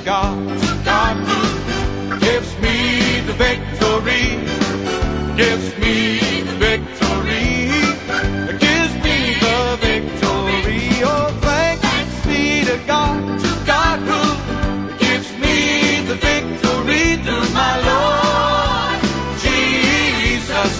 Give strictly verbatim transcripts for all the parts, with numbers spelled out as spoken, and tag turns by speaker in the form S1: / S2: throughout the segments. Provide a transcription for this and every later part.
S1: God, to God who gives me the victory, gives me the victory, gives me the victory. Oh, thanks be to God, to God who gives me the victory through my Lord Jesus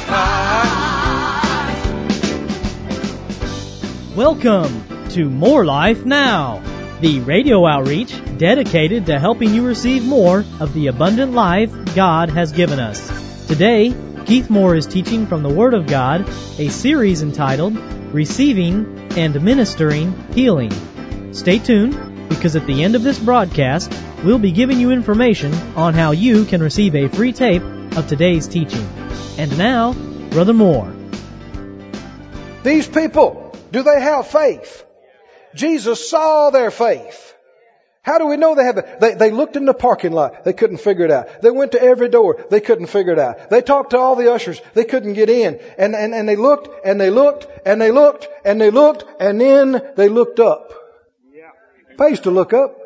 S1: Christ.
S2: Welcome to More Life Now, the radio outreach dedicated to helping you receive more of the abundant life God has given us. Today, Keith Moore is teaching from the Word of God, a series entitled Receiving and Ministering Healing. Stay tuned, because at the end of this broadcast, we'll be giving you information on how you can receive a free tape of today's teaching. And now, Brother Moore.
S3: These people, do they have faith? Jesus saw their faith. How do we know they have it? They, they looked in the parking lot. They couldn't figure it out. They went to every door. They couldn't figure it out. They talked to all the ushers. They couldn't get in. And, and, and they looked and they looked and they looked and they looked and then they looked up. Pays to look up.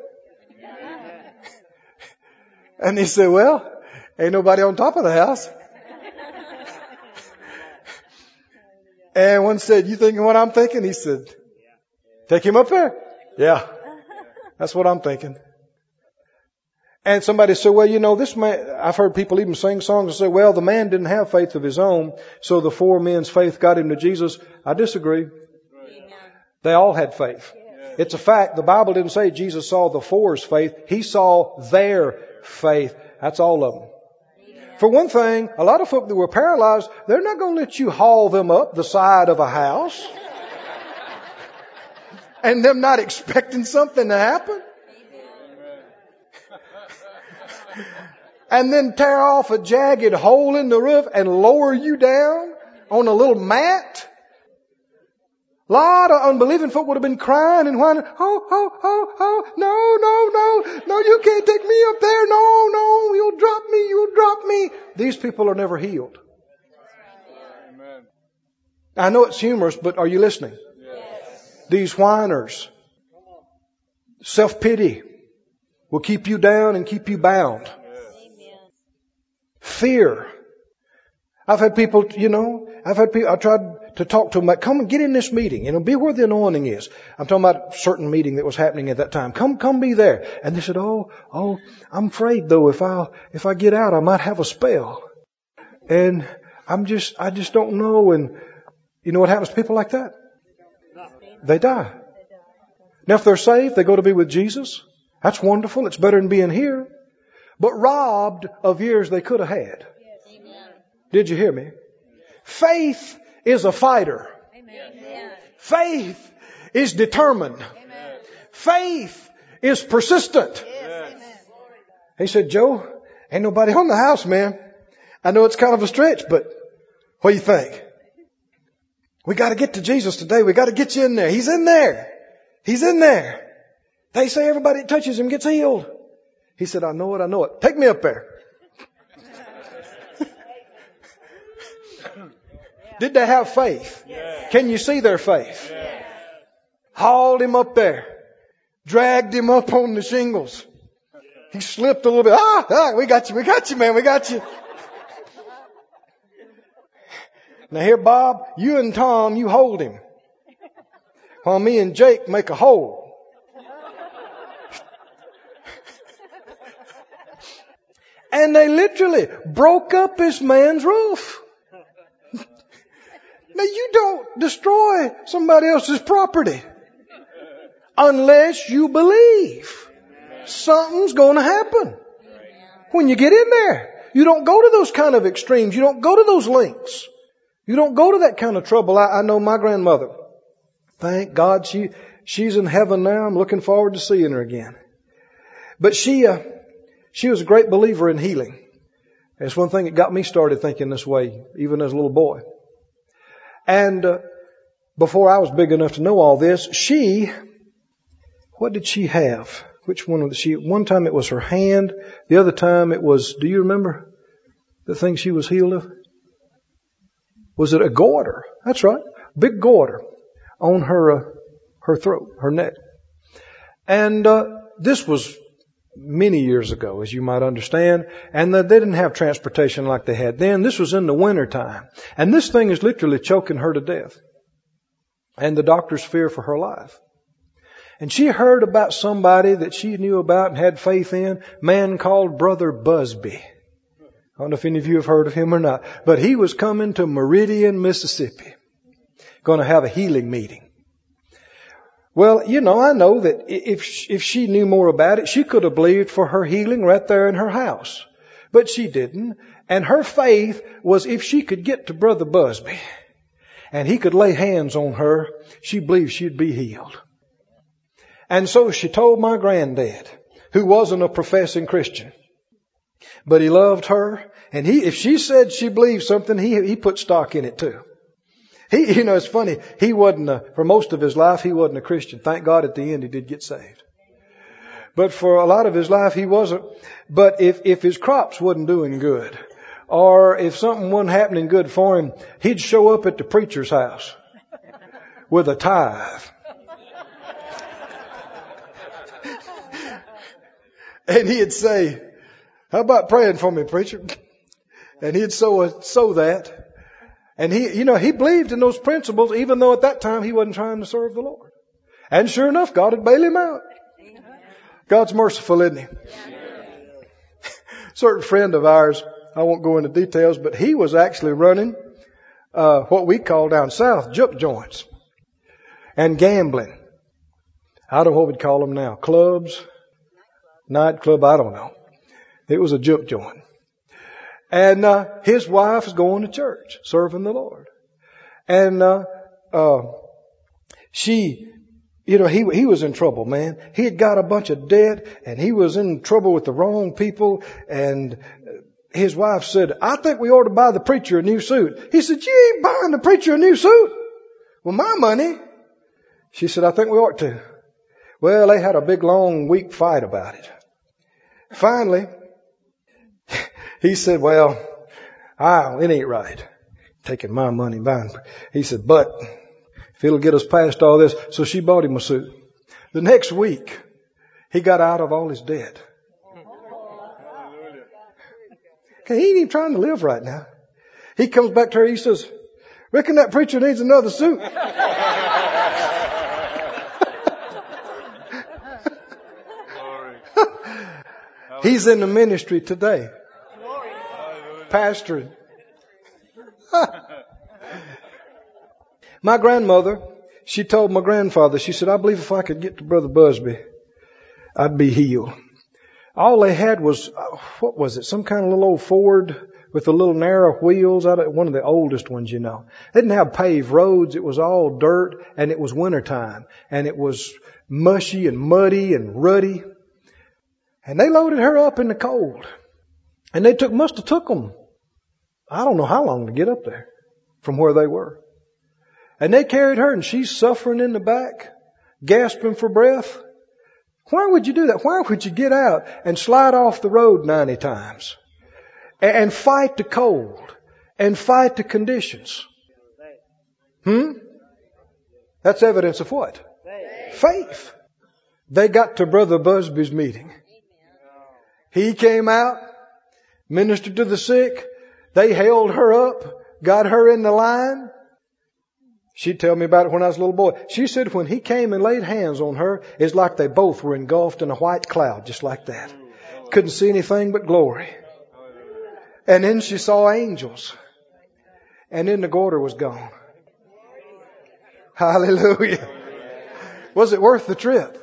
S3: And they said, well, ain't nobody on top of the house. And one said, you thinking what I'm thinking? He said, take him up there. Yeah. That's what I'm thinking. And somebody said, well, you know, this man, I've heard people even sing songs and say, well, the man didn't have faith of his own, so the four men's faith got him to Jesus. I disagree. They all had faith. It's a fact. The Bible didn't say Jesus saw the four's faith. He saw their faith. That's all of them. For one thing, a lot of folk that were paralyzed, they're not going to let you haul them up the side of a house. And them not expecting something to happen. And then tear off a jagged hole in the roof and lower you down on a little mat. A lot of unbelieving folk would have been crying and whining, oh, oh, oh, oh, no, no, no, no, you can't take me up there. No, no, you'll drop me, you'll drop me. These people are never healed. Amen. I know it's humorous, but are you listening? These whiners, self-pity will keep you down and keep you bound. Fear. I've had people, you know, I've had people, I tried to talk to them about, come and get in this meeting, you know, be where the anointing is. I'm talking about a certain meeting that was happening at that time. Come, come be there. And they said, oh, oh, I'm afraid though, if I, if I get out, I might have a spell. And I'm just, I just don't know. And you know what happens to people like that? They die. Now if they're saved, they go to be with Jesus. That's wonderful. It's better than being here. But robbed of years they could have had. Did you hear me? Faith is a fighter. Faith is determined. Faith is persistent. He said, Joe, ain't nobody on the house, man. I know it's kind of a stretch, but what do you think? We got to get to Jesus today. We got to get you in there. He's in there. He's in there. They say everybody that touches him gets healed. He said, I know it. I know it. Take me up there. Did they have faith? Yeah. Can you see their faith? Yeah. Hauled him up there. Dragged him up on the shingles. He slipped a little bit. Ah, ah, we got you. We got you, man. We got you. Now here, Bob, you and Tom, you hold him. While me and Jake make a hole. And they literally broke up this man's roof. Now you don't destroy somebody else's property unless you believe something's going to happen. When you get in there, you don't go to those kind of extremes. You don't go to those lengths. You don't go to that kind of trouble. I, I know my grandmother. Thank God she she's in heaven now. I'm looking forward to seeing her again. But she uh, she was a great believer in healing. It's one thing that got me started thinking this way, even as a little boy. And uh, before I was big enough to know all this, she, what did she have? Which one was she? One time it was her hand. The other time it was, do you remember the thing she was healed of? Was it a goiter? That's right. Big goiter on her, uh, her throat, her neck. And, uh, this was many years ago, as you might understand, and they didn't have transportation like they had then. This was in the winter time. And this thing is literally choking her to death. And the doctors fear for her life. And she heard about somebody that she knew about and had faith in, a man called Brother Busby. I don't know if any of you have heard of him or not, but he was coming to Meridian, Mississippi, going to have a healing meeting. Well, you know, I know that if if she knew more about it, she could have believed for her healing right there in her house. But she didn't. And her faith was if she could get to Brother Busby and he could lay hands on her, she believed she'd be healed. And so she told my granddad, who wasn't a professing Christian, but he loved her. And he, if she said she believed something, he, he put stock in it too. He, you know, it's funny. He wasn't, a, for most of his life, he wasn't a Christian. Thank God at the end he did get saved. But for a lot of his life, he wasn't. But if, if his crops wasn't doing good, or if something wasn't happening good for him, he'd show up at the preacher's house with a tithe. And he'd say, how about praying for me, preacher? And he'd sow, sow that. And he, you know, he believed in those principles, even though at that time he wasn't trying to serve the Lord. And sure enough, God would bail him out. God's merciful, isn't he? Certain friend of ours, I won't go into details, but he was actually running uh, what we call down south juke joints and gambling. I don't know what we'd call them now. Clubs, nightclub, I don't know. It was a juke joint. And uh, his wife is going to church, serving the Lord. And uh, uh, she, you know, he he was in trouble, man. He had got a bunch of debt, and he was in trouble with the wrong people. And his wife said, I think we ought to buy the preacher a new suit. He said, you ain't buying the preacher a new suit. Well, my money. She said, I think we ought to. Well, they had a big, long, week fight about it. Finally, he said, well, ah, it ain't right. Taking my money and buying. He said, but if it'll get us past all this. So she bought him a suit. The next week, he got out of all his debt. Okay, he ain't even trying to live right now. He comes back to her. He says, reckon that preacher needs another suit. He's in the ministry today. Pastoring. My grandmother, she told my grandfather, she said, I believe if I could get to Brother Busby, I'd be healed. All they had was, what was it? Some kind of little old Ford with the little narrow wheels. Out of one of the oldest ones, you know. They didn't have paved roads. It was all dirt, and it was wintertime. And it was mushy and muddy and ruddy. And they loaded her up in the cold. And they took, must have took them, I don't know how long to get up there from where they were. And they carried her, and she's suffering in the back, gasping for breath. Why would you do that? Why would you get out and slide off the road ninety times and fight the cold and fight the conditions? Hmm? That's evidence of what? Faith. They got to Brother Busby's meeting. He came out, ministered to the sick. They held her up, got her in the line. She'd tell me about it when I was a little boy. She said when he came and laid hands on her, it's like they both were engulfed in a white cloud, just like that. Couldn't see anything but glory. And then she saw angels. And then the goiter was gone. Hallelujah. Was it worth the trip?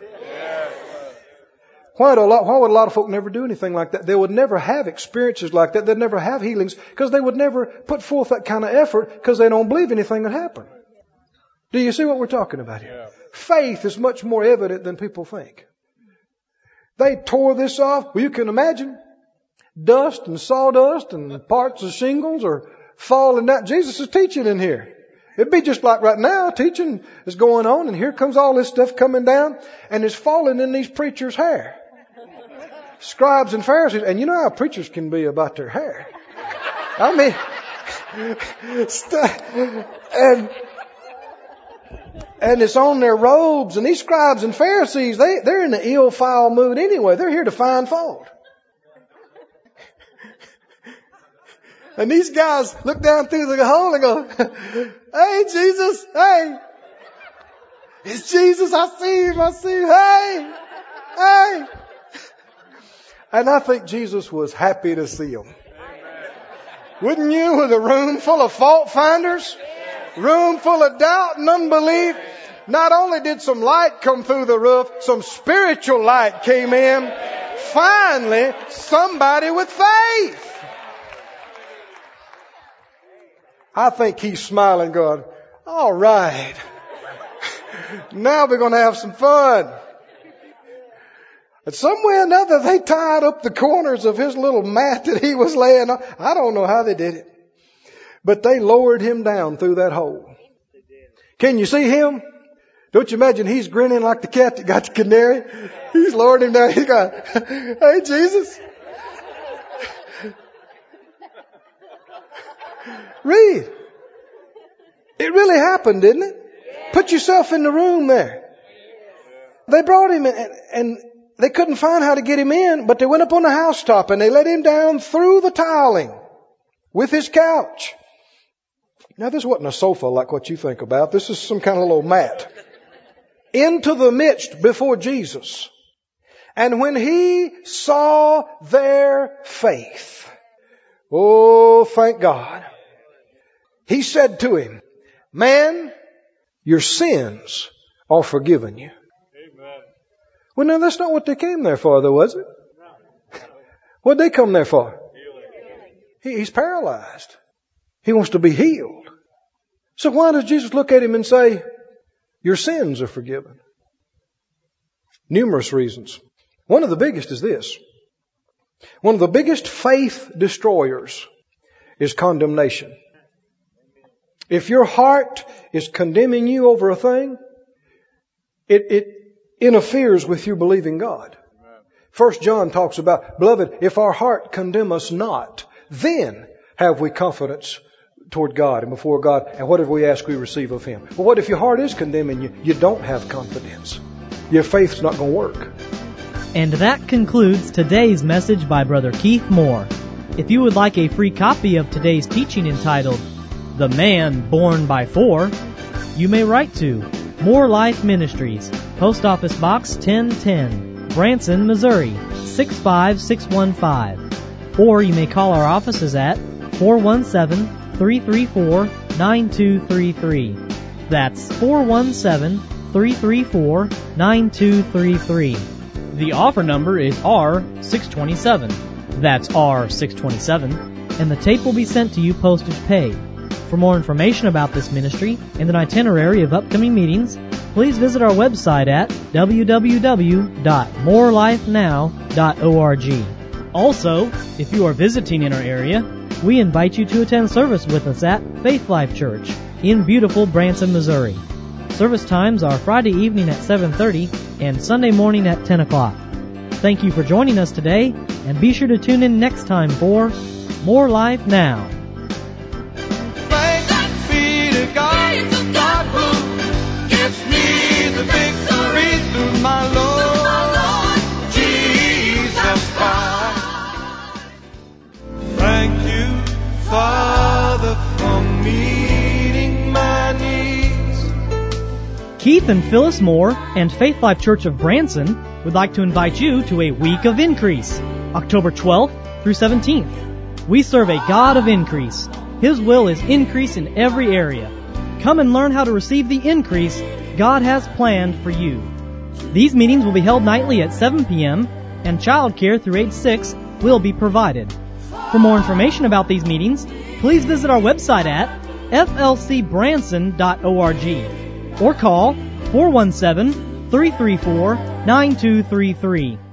S3: Why, do a lot, why would a lot of folk never do anything like that? They would never have experiences like that. They'd never have healings because they would never put forth that kind of effort because they don't believe anything would happen. Do you see what we're talking about here? Yeah. Faith is much more evident than people think. They tore this off. Well, you can imagine dust and sawdust and parts of shingles are falling down. Jesus is teaching in here. It'd be just like right now, teaching is going on, and here comes all this stuff coming down, and it's falling in these preachers' hair. Scribes and Pharisees, and you know how preachers can be about their hair. I mean, and And it's on their robes. And these scribes and Pharisees, they, they're in the ill foul mood anyway. They're here to find fault. And these guys look down through the hole and go, hey, Jesus, hey. It's Jesus. I see him. I see him. Hey, hey. And I think Jesus was happy to see him. Wouldn't you, with a room full of fault finders? Room full of doubt and unbelief. Not only did some light come through the roof, some spiritual light came in. Finally, somebody with faith. I think he's smiling going, all right. Now we're going to have some fun. And some way or another, they tied up the corners of his little mat that he was laying on. I don't know how they did it. But they lowered him down through that hole. Can you see him? Don't you imagine he's grinning like the cat that got the canary? He's lowered him down. He's going, hey, Jesus. Read. It really happened, didn't it? Put yourself in the room there. They brought him in and they couldn't find how to get him in, but they went up on the housetop and they let him down through the tiling with his couch. Now this wasn't a sofa like what you think about. This is some kind of little mat. Into the midst before Jesus. And when he saw their faith, oh, thank God, he said to him, man, your sins are forgiven you. Amen. Well, no, that's not what they came there for, though, was it? What did they come there for? He, he's paralyzed. He wants to be healed. So why does Jesus look at him and say, your sins are forgiven? Numerous reasons. One of the biggest is this. One of the biggest faith destroyers is condemnation. If your heart is condemning you over a thing, it, it interferes with you believing God. First John talks about, beloved, if our heart condemn us not, then have we confidence toward God and before God, and whatever we ask we receive of Him. But what if your heart is condemning you? You don't have confidence. Your faith's not going to work.
S2: And that concludes today's message by Brother Keith Moore. If you would like a free copy of today's teaching entitled, The Man Born by Four, you may write to More Life Ministries, Post Office Box ten ten, Branson, Missouri, six five six one five. Or you may call our offices at four one seven, three three four, nine two three three. That's four one seven, three three four, nine two three three. The offer number is R six twenty-seven. That's R six twenty-seven. And the tape will be sent to you postage paid. For more information about this ministry and an itinerary of upcoming meetings, please visit our website at w w w dot more life now dot org. Also, if you are visiting in our area, we invite you to attend service with us at Faith Life Church in beautiful Branson, Missouri. Service times are Friday evening at seven thirty and Sunday morning at ten o'clock. Thank you for joining us today, and be sure to tune in next time for More Life Now.
S1: Thanks be to God, God who gives me the victory through my Lord Jesus Christ. Thank you, Father, for meeting my needs.
S2: Keith and Phyllis Moore and Faith Life Church of Branson would like to invite you to a week of increase, October twelfth through seventeenth. We serve a God of increase. His will is increase in every area. Come and learn how to receive the increase God has planned for you. These meetings will be held nightly at seven p.m. and child care through age six will be provided. For more information about these meetings, please visit our website at f l c branson dot org or call four one seven, three three four, nine two three three.